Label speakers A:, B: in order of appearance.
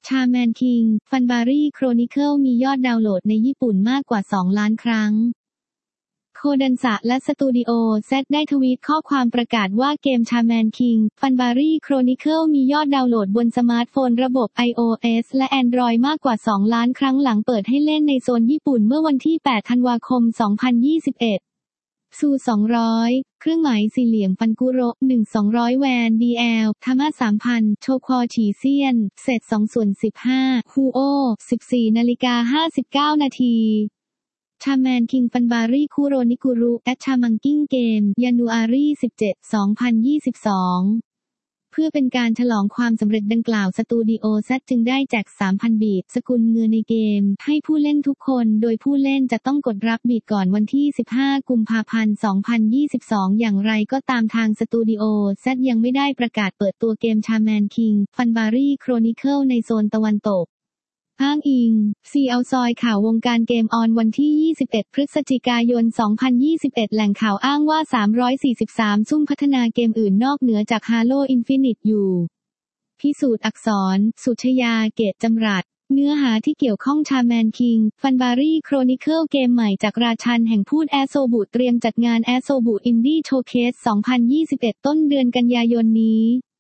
A: ชาแมนคิงฟันบารี่โครนิเคิลมียอดดาวน์โหลดในญี่ปุ่นมากกว่า2 ล้านครั้งโคดันซะและสตูดิโอเซตได้ทวีตข้อความประกาศว่าเกมชาแมนคิงฟันบารี่โครนิเคิลมียอดดาวน์โหลดบนสมาร์ทโฟนระบบ iOS และ Android มากกว่า2 ล้านครั้งหลังเปิดให้เล่นในโซนญี่ปุ่นเมื่อวันที่8 ธันวาคม 2021ซู200เครื่องหมายสี่เหลี่ยมฟันกุโระ1200แวน DL ทามา3000โชควอฉีเซียนเศษ2/15ฮูโอ 14:59 นาทีชาแมนคิงฟันบารี่คุโรนิกุรุแอดชามังกิ้งเกมยานุอารี17 2022เพื่อเป็นการฉลองความสำเร็จดังกล่าวสตูดิโอเซตจึงได้แจก 3,000 บีทสกุลเงินในเกมให้ผู้เล่นทุกคนโดยผู้เล่นจะต้องกดรับบีทก่อนวันที่15 กุมภาพันธ์ 2022อย่างไรก็ตามทางสตูดิโอเซตยังไม่ได้ประกาศเปิดตัวเกมชาแมนคิงฟันบารี่โครนิเคิลในโซนตะวันตกอ้างอิงซีเอาซอยข่าววงการเกมออนวันที่ 21 พฤศจิกายน 2021 แหล่งข่าวอ้างว่า 343 ซุ่มพัฒนาเกมอื่นนอกเหนือจาก Halo Infinite อยู่พิสูจน์อักษรสุชยาเกตจำรัดเนื้อหาที่เกี่ยวข้องชาแมนคิงฟันบารี่โครนิเคิลเกมใหม่จากราชันแห่งพูดแอโซบุเตรียมจัดงานแอโซบุอินดี้โชว์เคส 2021 ต้นเดือนกันยายนนี้